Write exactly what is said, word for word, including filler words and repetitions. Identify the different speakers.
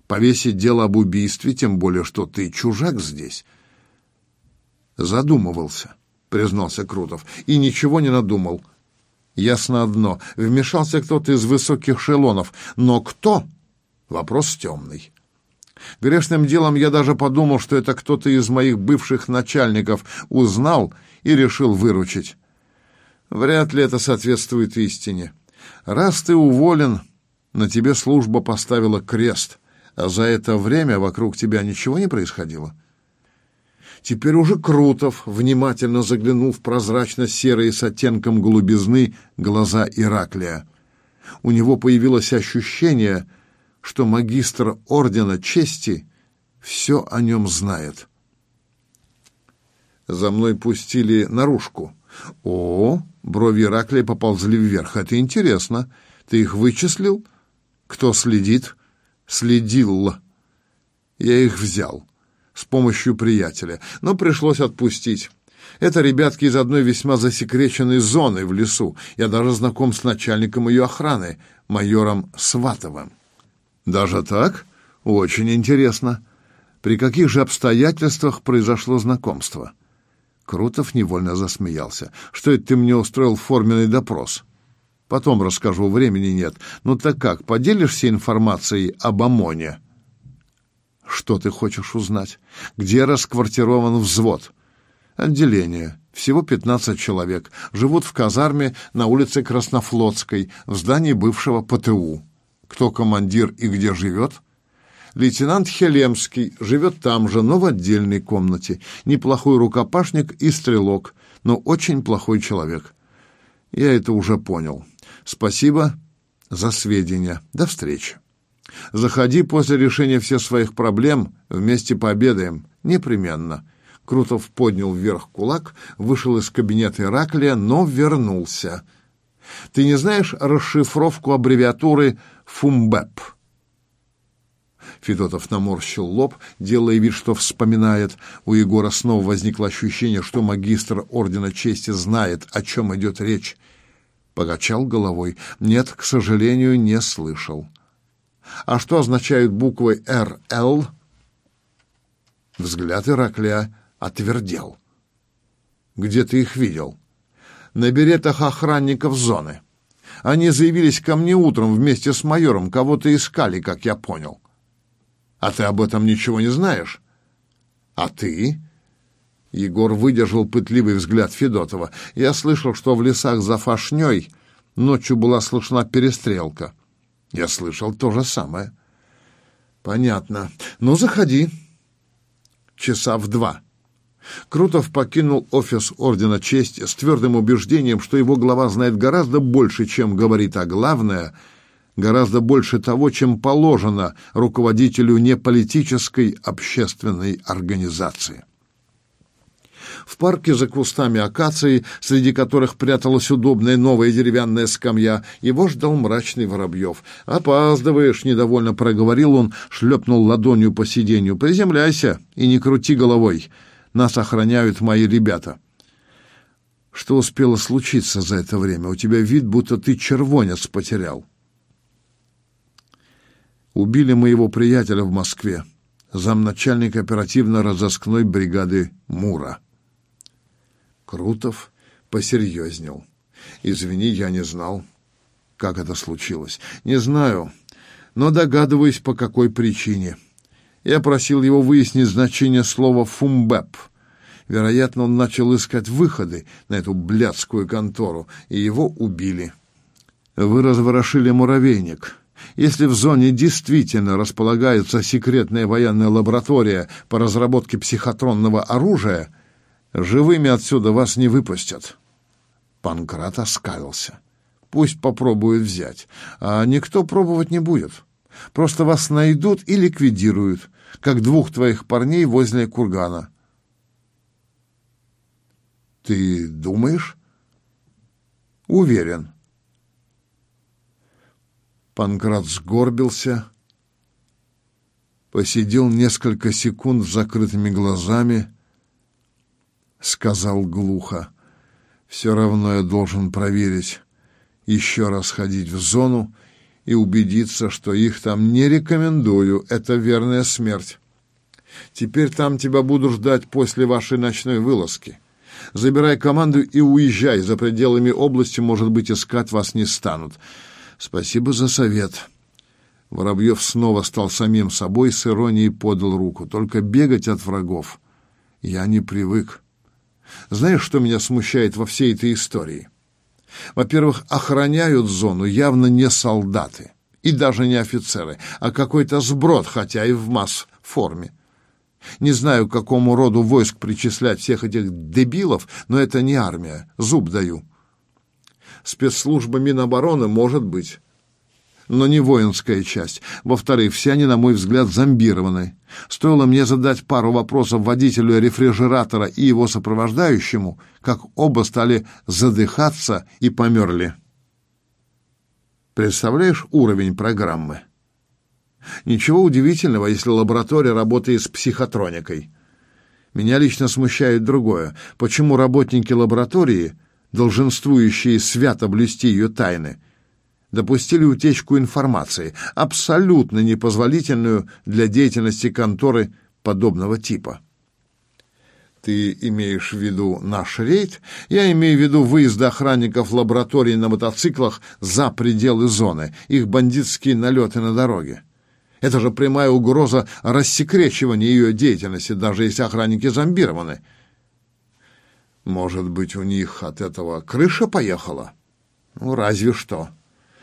Speaker 1: повесить дело об убийстве, тем более, что ты чужак здесь. Задумывался, признался Крутов, и ничего не надумал. Ясно одно, вмешался кто-то из высоких эшелонов, но кто? Вопрос темный. Грешным делом я даже подумал, что это кто-то из моих бывших начальников узнал и решил выручить. Вряд ли это соответствует истине. Раз ты уволен, на тебе служба поставила крест, а за это время вокруг тебя ничего не происходило. Теперь уже Крутов внимательно заглянул в прозрачно-серые с оттенком голубизны глаза Ираклия. У него появилось ощущение, что магистр Ордена Чести все о нем знает. За мной пустили наружку. О, брови Ираклия поползли вверх. Это интересно. Ты их вычислил? Кто следит? Следил. Я их взял. С помощью приятеля, но пришлось отпустить. Это ребятки из одной весьма засекреченной зоны в лесу. Я даже знаком с начальником ее охраны, майором Сватовым. Даже так? Очень интересно. При каких же обстоятельствах произошло знакомство? Крутов невольно засмеялся. Что это ты мне устроил форменный допрос? Потом расскажу, времени нет. Ну так как, поделишься информацией об ОМОНе? Что ты хочешь узнать? Где расквартирован взвод? Отделение. Всего пятнадцать человек. Живут в казарме на улице Краснофлотской, в здании бывшего ПТУ. Кто командир и где живет? Лейтенант Хелемский живет там же, но в отдельной комнате. Неплохой рукопашник и стрелок, но очень плохой человек. Я это уже понял. Спасибо за сведения. До встречи. Заходи после решения всех своих проблем, вместе пообедаем. Непременно. Крутов поднял вверх кулак, вышел из кабинета Ираклия, но вернулся. Ты не знаешь расшифровку аббревиатуры ФУМБЭП? Федотов наморщил лоб, делая вид, что вспоминает. У Егора снова возникло ощущение, что магистр Ордена Чести знает, о чем идет речь. Покачал головой. Нет, к сожалению, не слышал. А что означают буквы эр эл? Взгляд Ираклия отвердел. Где ты их видел? На беретах охранников зоны. Они заявились ко мне утром вместе с майором, кого-то искали, как я понял. А ты об этом ничего не знаешь? А ты? Егор выдержал пытливый взгляд Федотова. Я слышал, что в лесах за Фашней ночью была слышна перестрелка. Я слышал то же самое. Понятно. Ну, заходи. Часа в два. Крутов покинул офис Ордена Чести с твердым убеждением, что его глава знает гораздо больше, чем говорит, а главное, гораздо больше того, чем положено руководителю неполитической общественной организации. В парке за кустами акации, среди которых пряталась удобная новая деревянная скамья, его ждал мрачный Воробьев. «Опаздываешь», — недовольно проговорил он, шлепнул ладонью по сиденью. «Приземляйся и не крути головой. Нас охраняют мои ребята». «Что успело случиться за это время? У тебя вид, будто ты червонец потерял». «Убили моего приятеля в Москве, замначальника оперативно-розыскной бригады Мура». Крутов посерьезнел. «Извини, я не знал, как это случилось. Не знаю, но догадываюсь, по какой причине. Я просил его выяснить значение слова «фумбэп». Вероятно, он начал искать выходы на эту блядскую контору, и его убили. Вы разворошили муравейник. Если в зоне действительно располагается секретная военная лаборатория по разработке психотронного оружия, живыми отсюда вас не выпустят». Панкрат оскалился. «Пусть попробуют взять, а никто пробовать не будет. Просто вас найдут и ликвидируют, как двух твоих парней возле кургана». «Ты думаешь?» «Уверен». Панкрат сгорбился, посидел несколько секунд с закрытыми глазами, сказал глухо: «Все равно я должен проверить, еще раз ходить в зону и убедиться, что их там не рекомендую. Это верная смерть. Теперь там тебя буду ждать после вашей ночной вылазки. Забирай команду и уезжай. За пределами области, может быть, искать вас не станут. Спасибо за совет». Воробьев снова стал самим собой, с иронией подал руку. «Только бегать от врагов я не привык. Знаешь, что меня смущает во всей этой истории? Во-первых, охраняют зону явно не солдаты и даже не офицеры, а какой-то сброд, хотя и в масс-форме. Не знаю, к какому роду войск причислять всех этих дебилов, но это не армия, зуб даю. Спецслужба Минобороны, может быть, но не воинская часть. Во-вторых, все они, на мой взгляд, зомбированы. Стоило мне задать пару вопросов водителю рефрижератора и его сопровождающему, как оба стали задыхаться и померли. Представляешь уровень программы? Ничего удивительного, если лаборатория работает с психотроникой. Меня лично смущает другое. Почему работники лаборатории, долженствующие свято блюсти ее тайны, допустили утечку информации, абсолютно непозволительную для деятельности конторы подобного типа? Ты имеешь в виду наш рейд? Я имею в виду выезд охранников лаборатории на мотоциклах за пределы зоны, их бандитские налеты на дороге. Это же прямая угроза рассекречивания ее деятельности, даже если охранники зомбированы. Может быть, у них от этого крыша поехала? Ну, разве что.